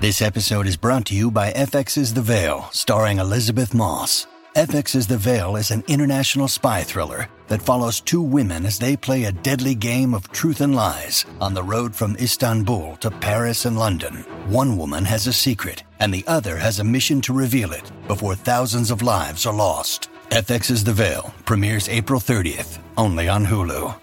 This episode is brought to you by FX's The Veil, starring Elizabeth Moss. FX's The Veil is an international spy thriller that follows two women as they play a deadly game of truth and lies on the road from Istanbul to Paris and London. One woman has a secret, and the other has a mission to reveal it before thousands of lives are lost. FX's The Veil premieres April 30th, only on Hulu.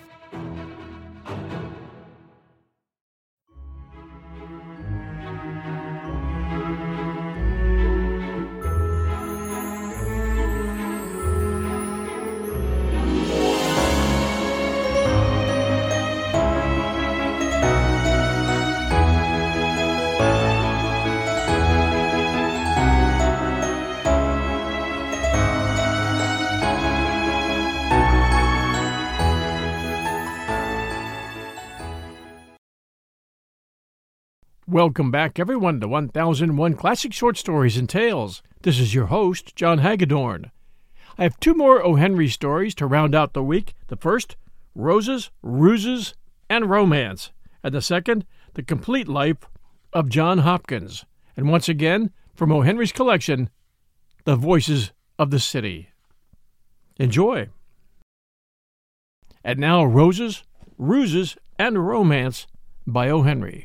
Welcome back, everyone, to 1001 Classic Short Stories and Tales. This is your host, John Hagedorn. I have two more O. Henry stories to round out the week. The first, Roses, Ruses, and Romance. And the second, The Complete Life of John Hopkins. And once again, from O. Henry's collection, The Voices of the City. Enjoy. And now, Roses, Ruses, and Romance by O. Henry.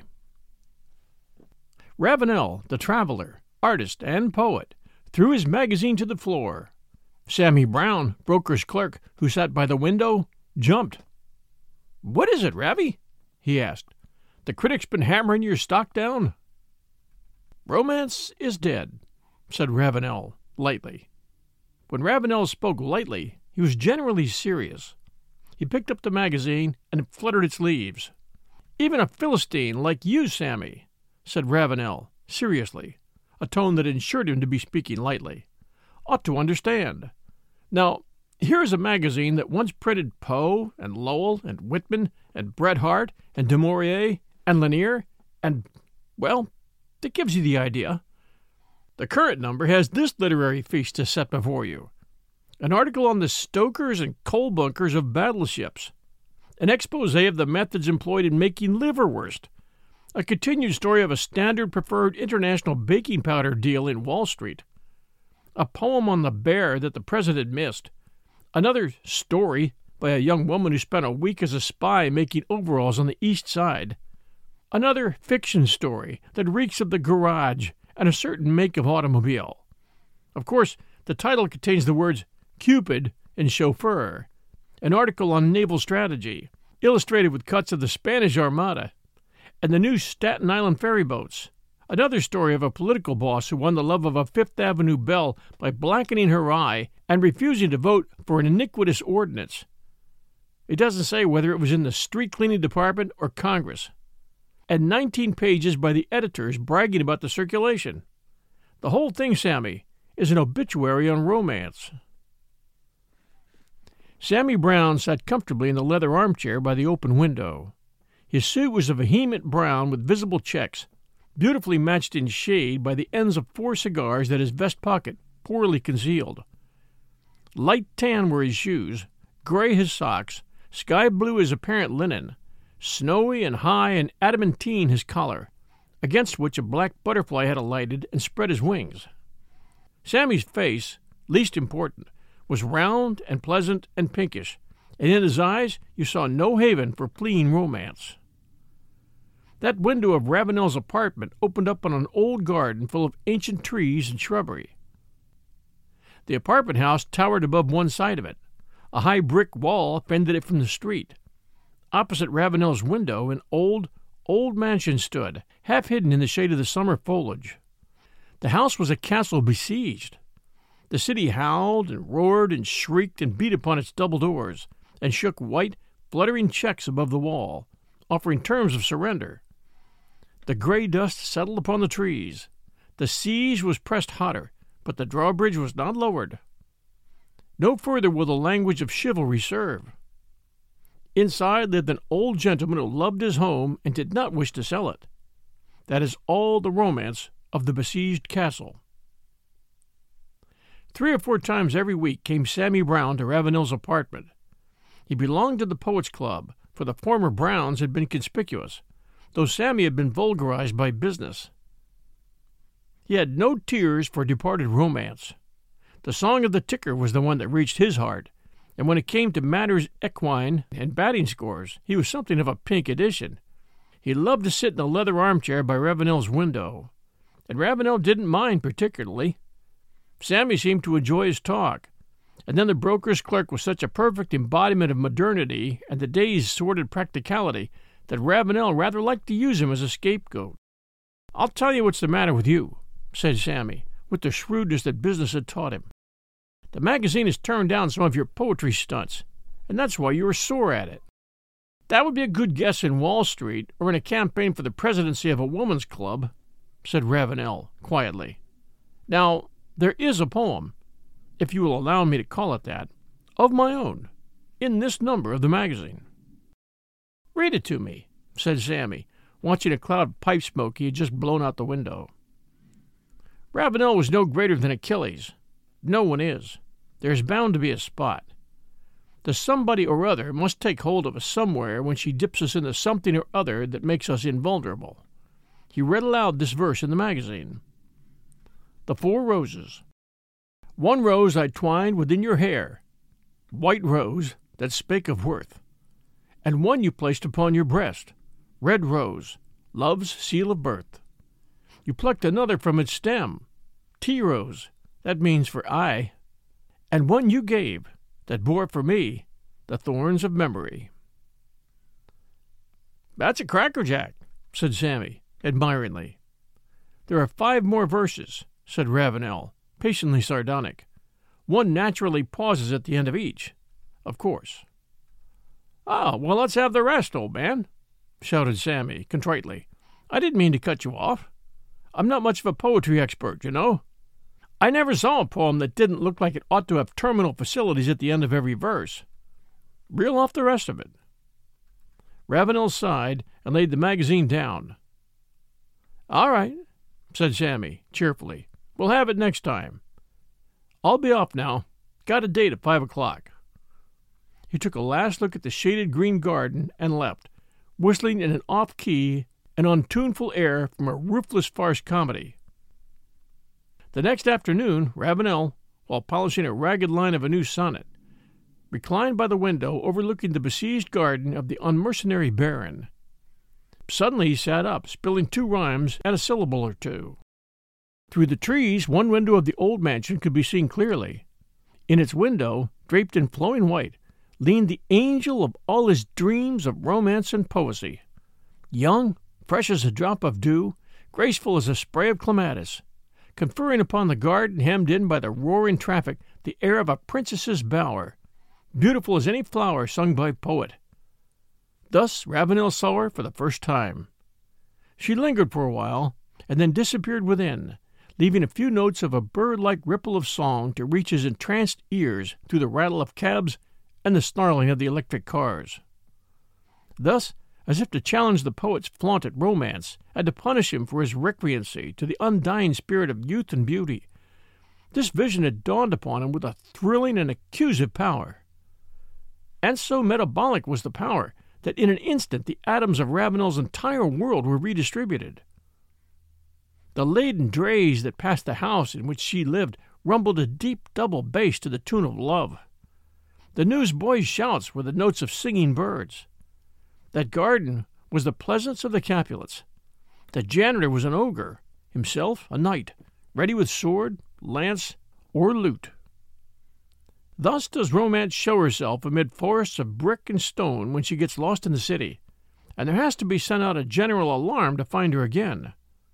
Ravenel, the traveler, artist, and poet, threw his magazine to the floor. Sammy Brown, broker's clerk, who sat by the window, jumped. "What is it, Ravi?" he asked. "The critic's been hammering your stock down?" "Romance is dead," said Ravenel, lightly. When Ravenel spoke lightly, he was generally serious. He picked up the magazine and fluttered its leaves. "Even a Philistine like you, Sammy," said Ravenel, seriously, a tone that ensured him to be speaking lightly, "ought to understand. Now, here is a magazine that once printed Poe and Lowell and Whitman and Bret Harte and Du Maurier and Lanier and, well, that gives you the idea. The current number has this literary feast to set before you. An article on the stokers and coal bunkers of battleships. An expose of the methods employed in making liverwurst. A continued story of a Standard Preferred International baking powder deal in Wall Street. A poem on the bear that the president missed. Another story by a young woman who spent a week as a spy making overalls on the East Side. Another fiction story that reeks of the garage and a certain make of automobile. Of course, the title contains the words Cupid and chauffeur. An article on naval strategy, illustrated with cuts of the Spanish Armada, and the new Staten Island ferry boats. Another story of a political boss who won the love of a Fifth Avenue belle by blackening her eye and refusing to vote for an iniquitous ordinance. It doesn't say whether it was in the street cleaning department or Congress. And 19 pages by the editors bragging about the circulation. The whole thing, Sammy, is an obituary on romance. Sammy Brown sat comfortably in the leather armchair by the open window. His suit was a vehement brown with visible checks, beautifully matched in shade by the ends of 4 cigars that his vest pocket poorly concealed. Light tan were his shoes, gray his socks, sky blue his apparent linen, snowy and high and adamantine his collar, against which a black butterfly had alighted and spread his wings. Sammy's face, least important, was round and pleasant and pinkish, and in his eyes you saw no haven for fleeing romance. That window of Ravenel's apartment opened up on an old garden full of ancient trees and shrubbery. The apartment house towered above one side of it. A high brick wall fended it from the street. Opposite Ravenel's window an old mansion stood, half hidden in the shade of the summer foliage. The house was a castle besieged. The city howled and roared and shrieked and beat upon its double doors, and shook white, fluttering checks above the wall, offering terms of surrender. The gray dust settled upon the trees. The siege was pressed hotter, but the drawbridge was not lowered. No further will the language of chivalry serve. Inside lived an old gentleman who loved his home and did not wish to sell it. That is all the romance of the besieged castle. 3 or 4 times every week came Sammy Brown to Ravenel's apartment. He belonged to the Poets' Club, for the former Browns had been conspicuous, though Sammy had been vulgarized by business. He had no tears for departed romance. The Song of the Ticker was the one that reached his heart, and when it came to matters equine and batting scores, he was something of a pink edition. He loved to sit in the leather armchair by Ravenel's window, and Ravenel didn't mind particularly. Sammy seemed to enjoy his talk, and then the broker's clerk was such a perfect embodiment of modernity and the day's sordid practicality that Ravenel rather liked to use him as a scapegoat. "I'll tell you what's the matter with you," said Sammy, with the shrewdness that business had taught him. "The magazine has turned down some of your poetry stunts, and that's why you are sore at it." "That would be a good guess in Wall Street or in a campaign for the presidency of a woman's club," said Ravenel quietly. "Now, there is a poem, if you will allow me to call it that, of my own, in this number of the magazine." "Read it to me," said Sammy, watching a cloud of pipe smoke he had just blown out the window. Ravenel was no greater than Achilles. No one is. There is bound to be a spot. The somebody or other must take hold of us somewhere when she dips us into something or other that makes us invulnerable. He read aloud this verse in the magazine. "The 4 roses. 1 rose I twined within your hair, white rose that spake of worth, and 1 you placed upon your breast, red rose, love's seal of birth. You plucked another from its stem, tea rose, that means for I, and 1 you gave, that bore for me the thorns of memory." "That's a crackerjack," said Sammy, admiringly. "There are 5 more verses," said Ravenel, patiently sardonic. "One naturally pauses at the end of each, of course." "Ah, well, let's have the rest, old man," shouted Sammy, contritely. "I didn't mean to cut you off. I'm not much of a poetry expert, you know. I never saw a poem that didn't look like it ought to have terminal facilities at the end of every verse. Reel off the rest of it." Ravenel sighed and laid the magazine down. "All right," said Sammy, cheerfully. "We'll have it next time. I'll be off now. Got a date at 5 o'clock. He took a last look at the shaded green garden and left, whistling in an off-key and untuneful air from a ruthless farce comedy. The next afternoon, Ravenel, while polishing a ragged line of a new sonnet, reclined by the window overlooking the besieged garden of the unmercenary baron. Suddenly he sat up, spilling 2 rhymes and a syllable or 2. Through the trees, one window of the old mansion could be seen clearly. In its window, draped in flowing white, leaned the angel of all his dreams of romance and poesy. Young, fresh as a drop of dew, graceful as a spray of clematis, conferring upon the garden hemmed in by the roaring traffic the air of a princess's bower, beautiful as any flower sung by poet. Thus Ravenel saw her for the first time. She lingered for a while, and then disappeared within, leaving a few notes of a bird-like ripple of song to reach his entranced ears through the rattle of cabs and the snarling of the electric cars. Thus, as if to challenge the poet's flaunted romance and to punish him for his recreancy to the undying spirit of youth and beauty, this vision had dawned upon him with a thrilling and accusive power. And so metabolic was the power that in an instant the atoms of Ravenel's entire world were redistributed. The laden drays that passed the house in which she lived rumbled a deep double bass to the tune of love. The newsboys' shouts were the notes of singing birds. That garden was the pleasance of the Capulets. The janitor was an ogre, himself a knight, ready with sword, lance, or lute. Thus does romance show herself amid forests of brick and stone when she gets lost in the city, and there has to be sent out a general alarm to find her again.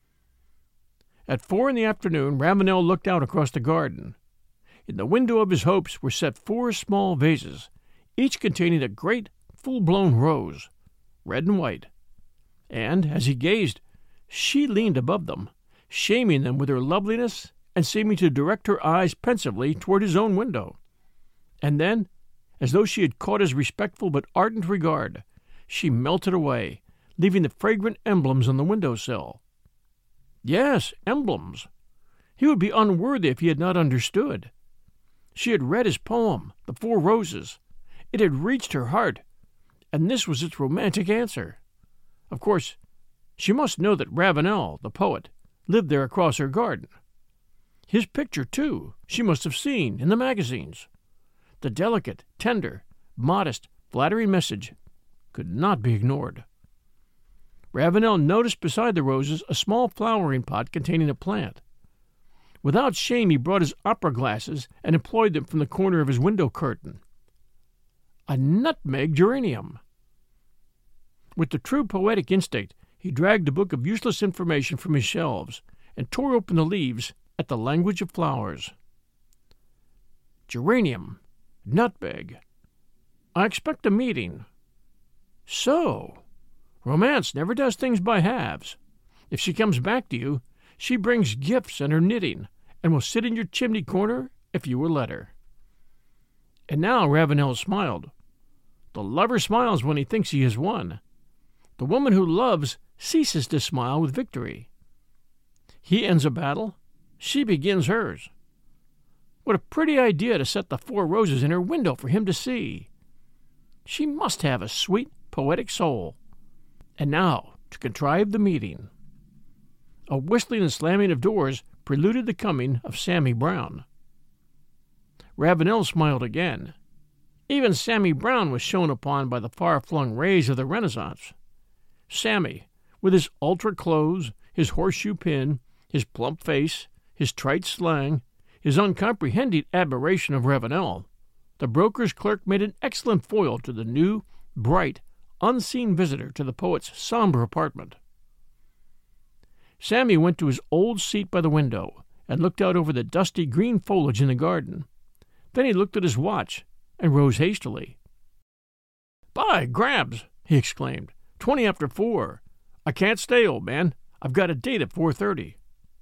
At 4 p.m, Ravenel looked out across the garden. In the window of his hopes were set 4 small vases, each containing a great, full-blown rose, red and white. And, as he gazed, she leaned above them, shaming them with her loveliness and seeming to direct her eyes pensively toward his own window. And then, as though she had caught his respectful but ardent regard, she melted away, leaving the fragrant emblems on the window-sill. Yes, emblems. He would be unworthy if he had not understood. She had read his poem, The 4 Roses. It had reached her heart, and this was its romantic answer. Of course, she must know that Ravenel, the poet, lived there across her garden. His picture, too, she must have seen in the magazines. The delicate, tender, modest, flattering message could not be ignored. Ravenel noticed beside the roses a small flowering pot containing a plant. Without shame, he brought his opera glasses and employed them from the corner of his window curtain. A nutmeg geranium! With the true poetic instinct, he dragged a book of useless information from his shelves and tore open the leaves at the language of flowers. Geranium, nutmeg. I expect a meeting. So, romance never does things by halves. If she comes back to you, she brings gifts and her knitting, and will sit in your chimney corner if you will let her. And now Ravenel smiled. The lover smiles when he thinks he has won. The woman who loves ceases to smile with victory. He ends a battle, she begins hers. What a pretty idea to set the 4 roses in her window for him to see. She must have a sweet, poetic soul. And now to contrive the meeting. A whistling and slamming of doors preluded the coming of Sammy Brown. Ravenel smiled again. Even Sammy Brown was shone upon by the far-flung rays of the Renaissance. Sammy, with his ultra clothes, his horseshoe pin, his plump face, his trite slang, his uncomprehending admiration of Ravenel, the broker's clerk made an excellent foil to the new, bright, unseen visitor to the poet's somber apartment. Sammy went to his old seat by the window and looked out over the dusty green foliage in the garden. Then he looked at his watch and rose hastily. "By Grabs!" he exclaimed. 20 after 4. I can't stay, old man. I've got a date at 4:30.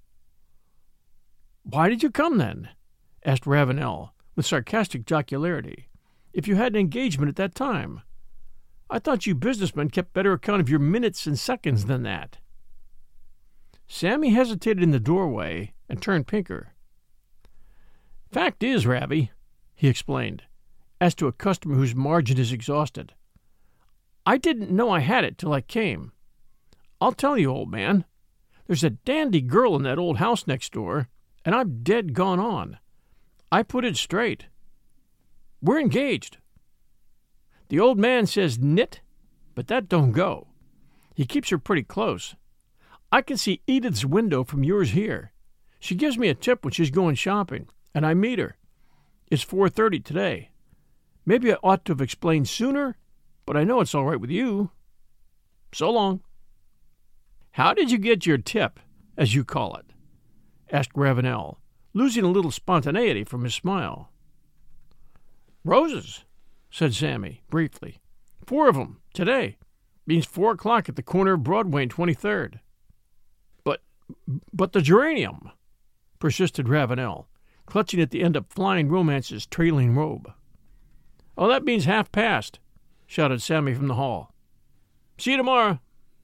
"Why did you come, then?" asked Ravenel, with sarcastic jocularity. "If you had an engagement at that time. I thought you businessmen kept better account of your minutes and seconds than that." Sammy hesitated in the doorway and turned pinker. "Fact is, Ravi," he explained, as to a customer whose margin is exhausted, "I didn't know I had it till I came. I'll tell you, old man, there's a dandy girl in that old house next door, and I'm dead gone on. I put it straight. We're engaged. The old man says knit, but that don't go. He keeps her pretty close. I can see Edith's window from yours here. She gives me a tip when she's going shopping, and I meet her. It's 4:30 today. Maybe I ought to have explained sooner, but I know it's all right with you. So long." "How did you get your tip, as you call it?" asked Ravenel, losing a little spontaneity from his smile. "Roses," said Sammy, briefly. 4 of 'em, today. Means 4 o'clock at the corner of Broadway and 23rd. But the geranium," persisted Ravenel, clutching at the end of Flying Romance's trailing robe. "Oh, that means 1:30, shouted Sammy from the hall. "See you tomorrow."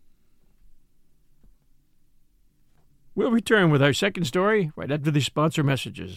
We'll return with our second story right after these sponsor messages.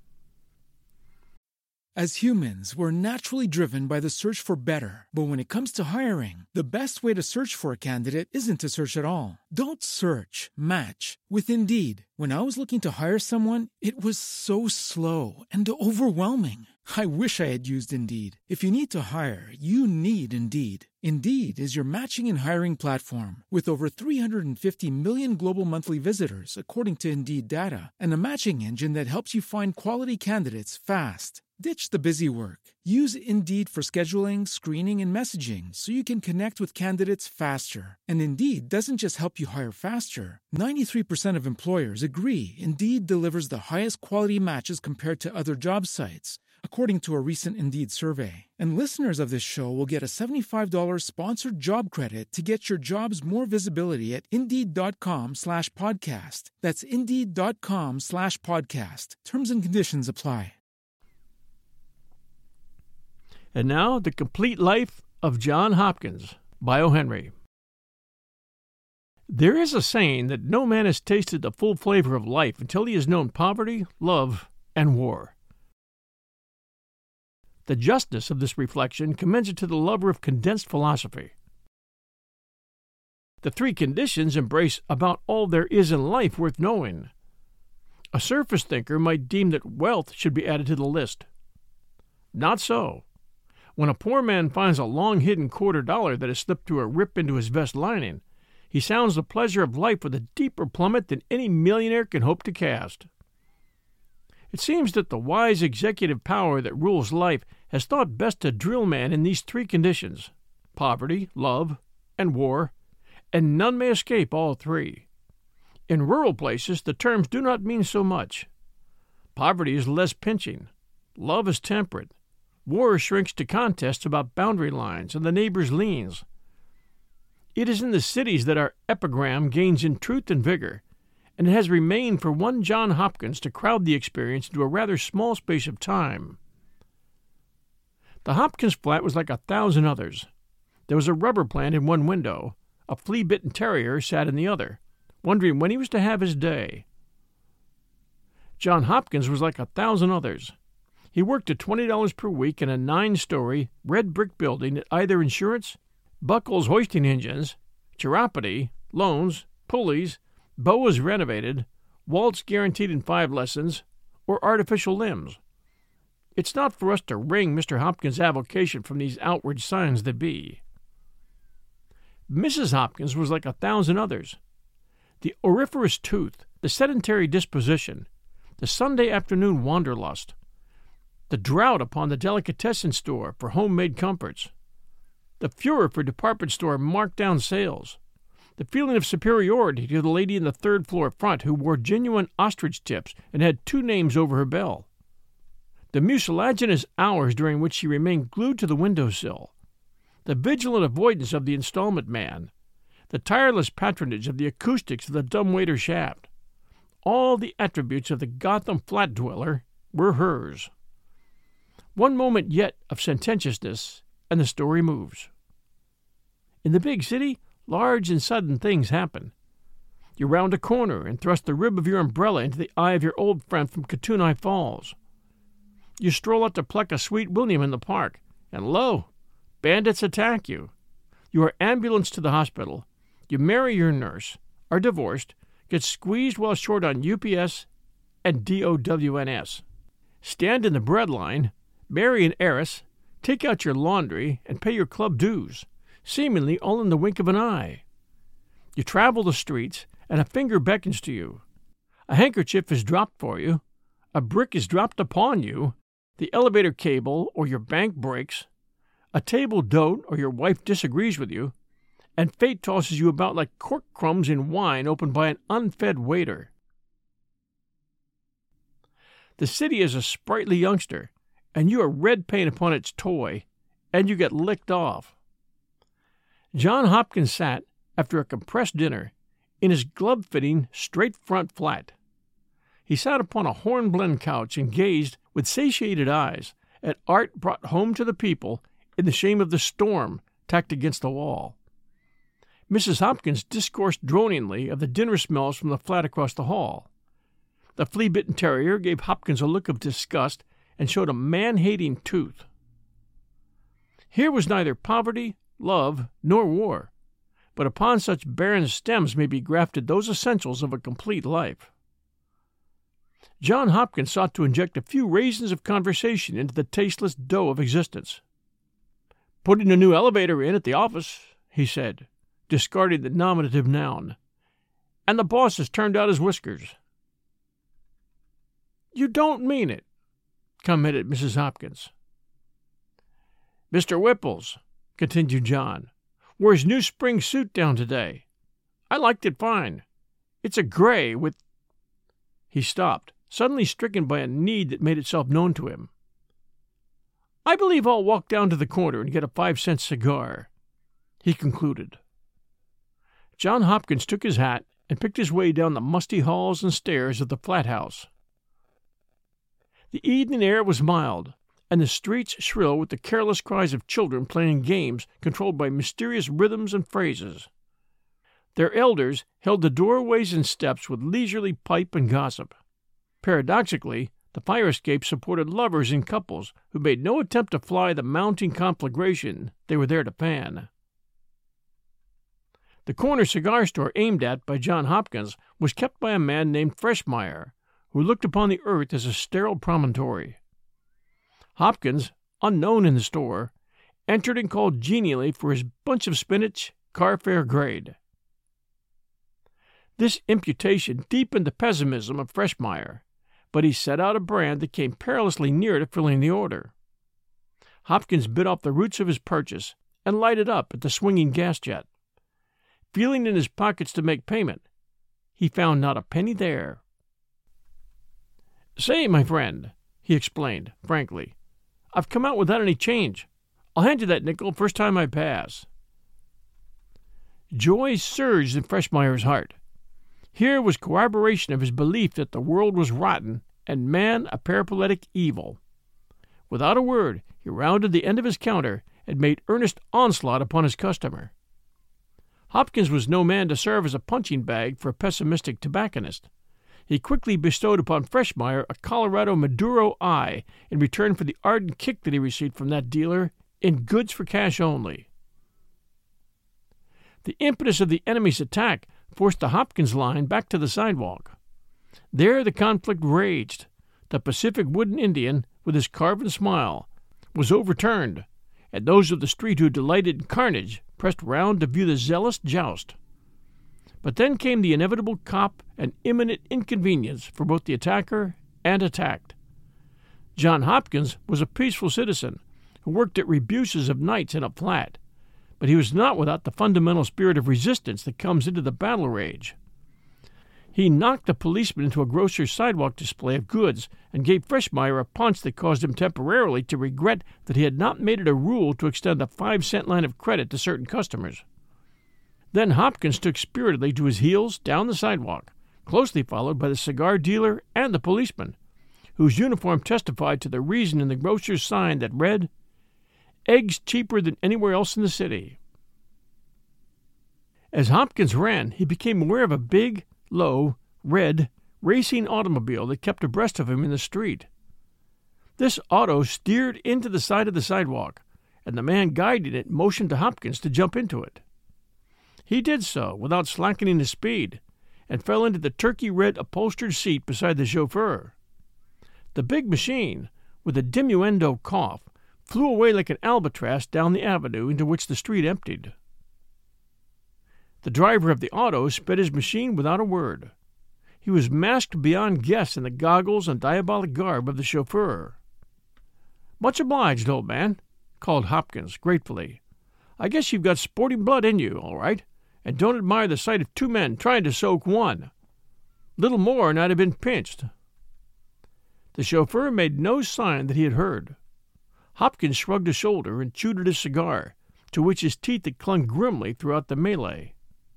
As humans, we're naturally driven by the search for better. But when it comes to hiring, the best way to search for a candidate isn't to search at all. Don't search, match with Indeed. When I was looking to hire someone, it was so slow and overwhelming. I wish I had used Indeed. If you need to hire, you need Indeed. Indeed is your matching and hiring platform with over 350 million global monthly visitors, according to Indeed data, and a matching engine that helps you find quality candidates fast. Ditch the busy work. Use Indeed for scheduling, screening, and messaging so you can connect with candidates faster. And Indeed doesn't just help you hire faster. 93% of employers agree Indeed delivers the highest quality matches compared to other job sites, according to a recent Indeed survey. And listeners of this show will get a $75 sponsored job credit to get your jobs more visibility at Indeed.com/podcast. That's Indeed.com/podcast. Terms and conditions apply. And now, The Complete Life of John Hopkins by O. Henry. There is a saying that no man has tasted the full flavor of life until he has known poverty, love, and war. The justness of this reflection commends it to the lover of condensed philosophy. The three conditions embrace about all there is in life worth knowing. A surface thinker might deem that wealth should be added to the list. Not so. When a poor man finds a long-hidden $quarter that has slipped through a rip into his vest lining, he sounds the pleasure of life with a deeper plummet than any millionaire can hope to cast. It seems that the wise executive power that rules life has thought best to drill man in these three conditions: poverty, love, and war, and none may escape all three. In rural places, the terms do not mean so much. Poverty is less pinching. Love is temperate. War shrinks to contests about boundary lines and the neighbor's liens. It is in the cities that our epigram gains in truth and vigor, and it has remained for one John Hopkins to crowd the experience into a rather small space of time. The Hopkins flat was like 1,000 others. There was a rubber plant in one window. A flea-bitten terrier sat in the other, wondering when he was to have his day. John Hopkins was like 1,000 others. He worked at $20 per week in a 9-story, red brick building at either insurance, Buckles hoisting engines, chiropody, loans, pulleys, boas renovated, waltz guaranteed in 5 lessons, or artificial limbs. It's not for us to wring Mr. Hopkins' avocation from these outward signs that be. Mrs. Hopkins was like 1,000 others. The auriferous tooth, the sedentary disposition, the Sunday afternoon wanderlust, the drought upon the delicatessen store for homemade comforts, the furor for department store marked-down sales, the feeling of superiority to the lady in the third-floor front who wore genuine ostrich tips and had 2 names over her bell, the mucilaginous hours during which she remained glued to the window-sill, the vigilant avoidance of the installment man, the tireless patronage of the acoustics of the dumbwaiter shaft, all the attributes of the Gotham flat dweller were hers. One moment yet of sententiousness, and the story moves. In the big city, large and sudden things happen. You round a corner and thrust the rib of your umbrella into the eye of your old friend from Kootenai Falls. You stroll out to pluck a sweet William in the park, and lo, bandits attack you. You are ambulanced to the hospital. You marry your nurse, are divorced, get squeezed while short on UPS and DOWNS. Stand in the bread line, marry an heiress, take out your laundry, and pay your club dues, seemingly all in the wink of an eye. You travel the streets, and a finger beckons to you. A handkerchief is dropped for you. A brick is dropped upon you. The elevator cable or your bank breaks. A table d'hôte or your wife disagrees with you. And fate tosses you about like cork crumbs in wine opened by an unfed waiter. The city is a sprightly youngster, and you are red paint upon its toy, and you get licked off. John Hopkins sat, after a compressed dinner, in his glove-fitting, straight-front flat. He sat upon a hornblende couch and gazed, with satiated eyes, at art brought home to the people in the shame of the storm tacked against the wall. Mrs. Hopkins discoursed droningly of the dinner smells from the flat across the hall. The flea-bitten terrier gave Hopkins a look of disgust and showed a man-hating tooth. Here was neither poverty, love, nor war, but upon such barren stems may be grafted those essentials of a complete life. John Hopkins sought to inject a few raisins of conversation into the tasteless dough of existence. "Putting a new elevator in at the office," he said, discarding the nominative noun, "and the boss has turned out his whiskers." "You don't mean it," commented Mrs. Hopkins. "Mr. Whipples," continued John, "wore his new spring suit down today. I liked it fine. It's a gray with—" He stopped, suddenly stricken by a need that made itself known to him. "I believe I'll walk down to the corner and get a 5-cent cigar," he concluded. John Hopkins took his hat and picked his way down the musty halls and stairs of the flat house. The evening air was mild, and the streets shrill with the careless cries of children playing games controlled by mysterious rhythms and phrases. Their elders held the doorways and steps with leisurely pipe and gossip. Paradoxically, the fire escape supported lovers in couples who made no attempt to fly the mounting conflagration they were there to fan. The corner cigar store aimed at by John Hopkins was kept by a man named Freshmeyer, who looked upon the earth as a sterile promontory. Hopkins, unknown in the store, entered and called genially for his bunch of spinach, carfare grade. This imputation deepened the pessimism of Freshmeyer, but he set out a brand that came perilously near to filling the order. Hopkins bit off the roots of his purchase and lighted up at the swinging gas jet. Feeling in his pockets to make payment, he found not a penny there. "Say, my friend," he explained, frankly, "I've come out without any change. I'll hand you that nickel first time I pass." Joy surged in Freshmeyer's heart. Here was corroboration of his belief that the world was rotten and man a parapletic evil. Without a word, he rounded the end of his counter and made earnest onslaught upon his customer. Hopkins was no man to serve as a punching bag for a pessimistic tobacconist. He quickly bestowed upon Freshmeyer a Colorado Maduro eye in return for the ardent kick that he received from that dealer in goods for cash only. The impetus of the enemy's attack forced the Hopkins line back to the sidewalk. There the conflict raged. The Pacific wooden Indian, with his carven smile, was overturned, and those of the street who delighted in carnage pressed round to view the zealous joust. But then came the inevitable cop and imminent inconvenience for both the attacker and attacked. John Hopkins was a peaceful citizen who worked at rebuses of nights in a flat, but he was not without the fundamental spirit of resistance that comes into the battle rage. He knocked a policeman into a grocer's sidewalk display of goods and gave Freshmeyer a punch that caused him temporarily to regret that he had not made it a rule to extend a 5-cent line of credit to certain customers. Then Hopkins took spiritedly to his heels down the sidewalk, closely followed by the cigar dealer and the policeman, whose uniform testified to the reason in the grocer's sign that read, "Eggs cheaper than anywhere else in the city." As Hopkins ran, he became aware of a big, low, red, racing automobile that kept abreast of him in the street. This auto steered into the side of the sidewalk, and the man guiding it motioned to Hopkins to jump into it. He did so without slackening his speed, and fell into the turkey-red upholstered seat beside the chauffeur. The big machine, with a diminuendo cough, flew away like an albatross down the avenue into which the street emptied. The driver of the auto sped his machine without a word. He was masked beyond guess in the goggles and diabolic garb of the chauffeur. "Much obliged, old man," called Hopkins gratefully. "I guess you've got sporting blood in you, all right, and don't admire the sight of two men trying to soak one. Little more and I'd have been pinched." The chauffeur made no sign that he had heard. Hopkins shrugged a shoulder and chewed at his cigar, to which his teeth had clung grimly throughout the melee.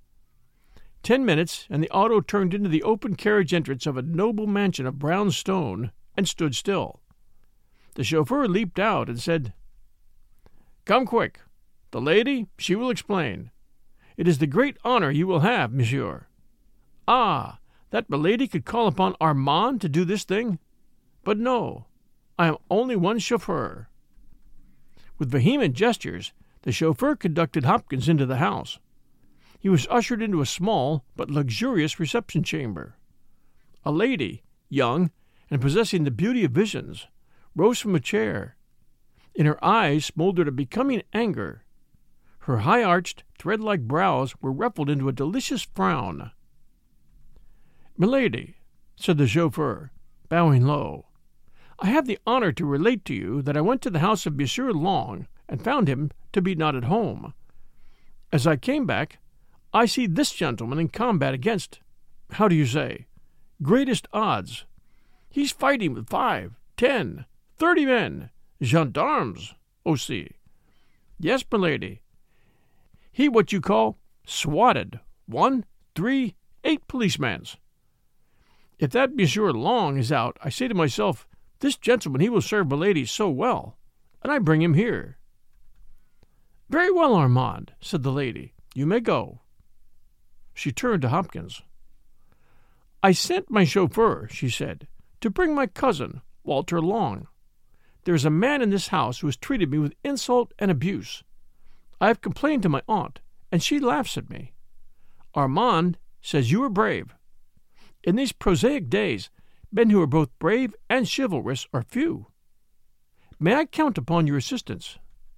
10 minutes, and the auto turned into the open carriage entrance of a noble mansion of brown stone and stood still. The chauffeur leaped out and said, "Come quick. The lady, she will explain. It is the great honor you will have, monsieur. Ah, that milady could call upon Armand to do this thing? But no, I am only one chauffeur." With vehement gestures, the chauffeur conducted Hopkins into the house. He was ushered into a small but luxurious reception chamber. A lady, young and possessing the beauty of visions, rose from a chair. In her eyes smoldered a becoming anger. Her high-arched, thread-like brows were ruffled into a delicious frown. "Milady," said the chauffeur, bowing low, "I have the honor to relate to you that I went to the house of Monsieur Long and found him to be not at home. As I came back, I see this gentleman in combat against, how do you say, greatest odds. He's fighting with 5, 10, 30 men, gendarmes, aussi. Yes, milady. He what you call swatted 1, 3, 8 policemen. If that Monsieur Long is out, I say to myself, this gentleman he will serve milady so well, and I bring him here." "Very well, Armand," said the lady. "You may go." She turned to Hopkins. "I sent my chauffeur," she said, "to bring my cousin, Walter Long. There is a man in this house who has treated me with insult and abuse. I have complained to my aunt, and she laughs at me. Armand says you are brave. In these prosaic days, men who are both brave and chivalrous are few. May I count upon your assistance?"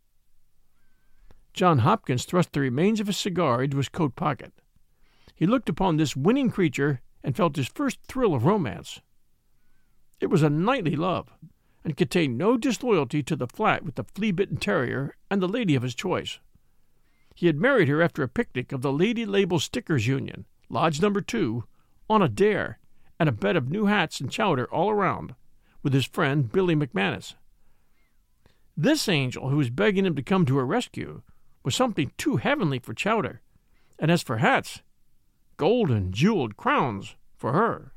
John Hopkins thrust the remains of his cigar into his coat pocket. He looked upon this winning creature and felt his first thrill of romance. It was a knightly love, and contained no disloyalty to the flat with the flea-bitten terrier and the lady of his choice. He had married her after a picnic of the Lady Label Stickers Union, Lodge No. 2, on a dare, and a bed of new hats and chowder all around, with his friend Billy McManus. This angel, who was begging him to come to her rescue, was something too heavenly for chowder, and as for hats, golden, jeweled crowns for her.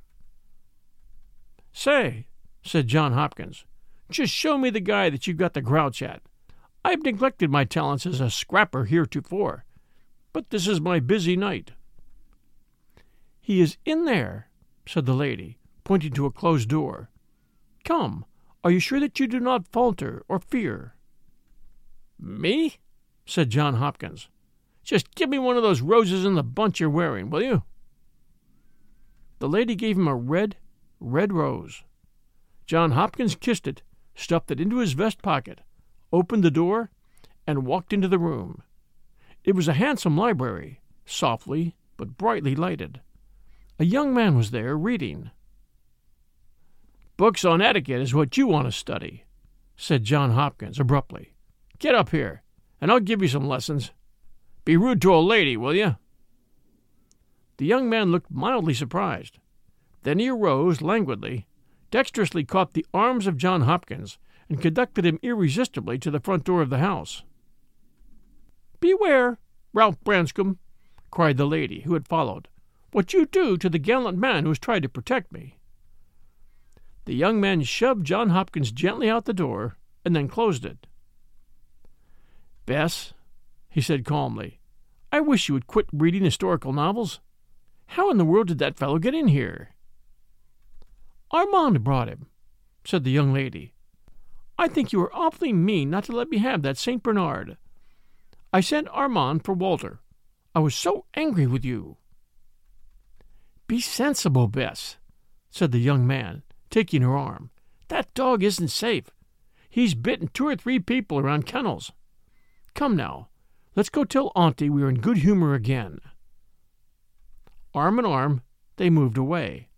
"Say," said John Hopkins, "just show me the guy that you've got the grouch at. I've neglected my talents as a scrapper heretofore, but this is my busy night." "He is in there," said the lady, pointing to a closed door. "Come, are you sure that you do not falter or fear?" "Me?" said John Hopkins. "Just give me one of those roses in the bunch you're wearing, will you?" The lady gave him a red rose. John Hopkins kissed it, stuffed it into his vest pocket, opened the door, and walked into the room. It was a handsome library, softly but brightly lighted. A young man was there, reading. "Books on etiquette is what you want to study," said John Hopkins abruptly. "Get up here, and I'll give you some lessons. Be rude to a lady, will you?" The young man looked mildly surprised. Then he arose languidly, dexterously caught the arms of John Hopkins, and conducted him irresistibly to the front door of the house. "Beware, Ralph Branscombe," cried the lady, who had followed, "what you do to the gallant man who has tried to protect me." The young man shoved John Hopkins gently out the door, and then closed it. "Bess," he said calmly, "I wish you would quit reading historical novels. How in the world did that fellow get in here?" "Armand brought him," said the young lady. "I think you were awfully mean not to let me have that St. Bernard. I sent Armand for Walter. I was so angry with you." "Be sensible, Bess," said the young man, taking her arm. "That dog isn't safe. He's bitten 2 or 3 people around kennels. Come now, let's go tell Auntie we are in good humor again." Arm in arm, they moved away.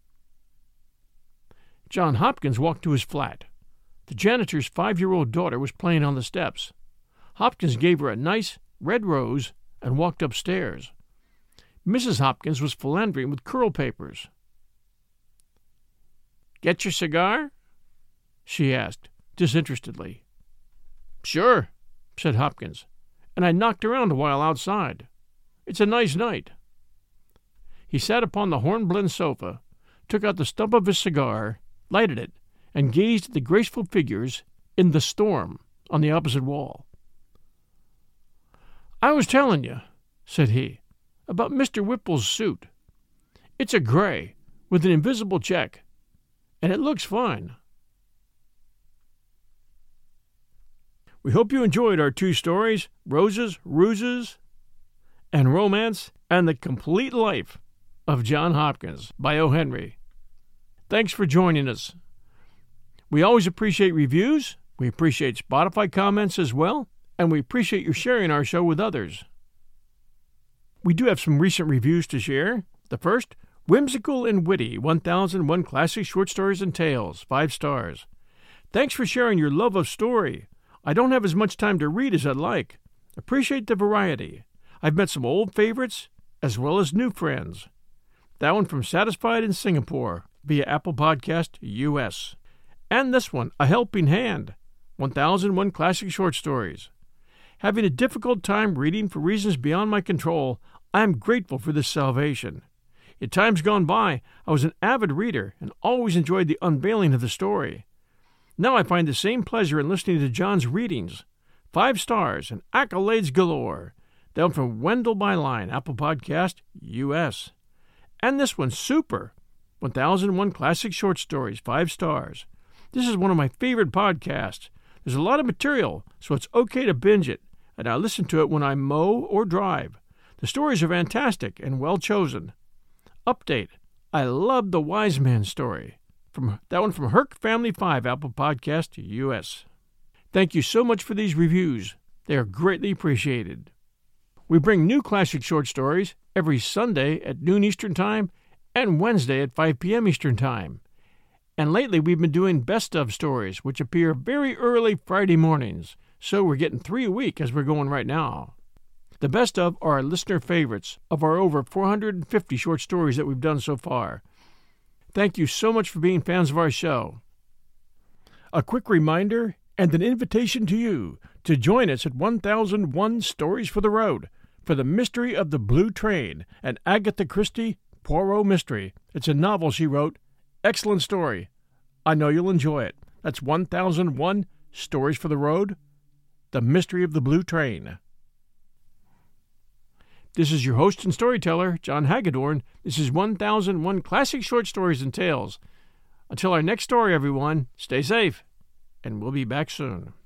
John Hopkins walked to his flat. The janitor's 5-year-old daughter was playing on the steps. Hopkins gave her a nice red rose and walked upstairs. Mrs. Hopkins was philandering with curl papers. "Get your cigar?" she asked, disinterestedly. "Sure," said Hopkins, "and I knocked around a while outside. It's a nice night." He sat upon the hornblende sofa, took out the stump of his cigar, lighted it, and gazed at the graceful figures in The Storm on the opposite wall. "I was telling you," said he, "about Mr. Whipple's suit. It's a gray, with an invisible check, and it looks fine." We hope you enjoyed our 2 stories, Roses, Ruses, and Romance, and the Complete Life of John Hopkins by O. Henry. Thanks for joining us. We always appreciate reviews, we appreciate Spotify comments as well, and we appreciate you sharing our show with others. We do have some recent reviews to share. The first, Whimsical and Witty, 1001 Classic Short Stories and Tales, 5 stars. Thanks for sharing your love of story. I don't have as much time to read as I'd like. Appreciate the variety. I've met some old favorites as well as new friends. That one from Satisfied in Singapore via Apple Podcast US. And this one, A Helping Hand, 1001 Classic Short Stories. Having a difficult time reading for reasons beyond my control, I am grateful for this salvation. In times gone by, I was an avid reader and always enjoyed the unveiling of the story. Now I find the same pleasure in listening to John's readings. 5 stars and accolades galore. Down from Wendell Byline, Apple Podcast US. And this one, Super, 1001 Classic Short Stories, 5 stars. This is one of my favorite podcasts. There's a lot of material, so it's okay to binge it, and I listen to it when I mow or drive. The stories are fantastic and well chosen. Update: I love the Wise Man story. That one from Herc Family 5, Apple Podcast, US. Thank you so much for these reviews. They are greatly appreciated. We bring new classic short stories every Sunday at noon Eastern Time and Wednesday at 5 p.m. Eastern Time. And lately we've been doing best of stories, which appear very early Friday mornings. So we're getting 3 a week as we're going right now. The best of are our listener favorites of our over 450 short stories that we've done so far. Thank you so much for being fans of our show. A quick reminder and an invitation to you to join us at 1001 Stories for the Road for The Mystery of the Blue Train, an Agatha Christie Poirot mystery. It's a novel she wrote. Excellent story. I know you'll enjoy it. That's 1001 Stories for the Road, The Mystery of the Blue Train. This is your host and storyteller, John Hagedorn. This is 1001 Classic Short Stories and Tales. Until our next story, everyone, stay safe, and we'll be back soon.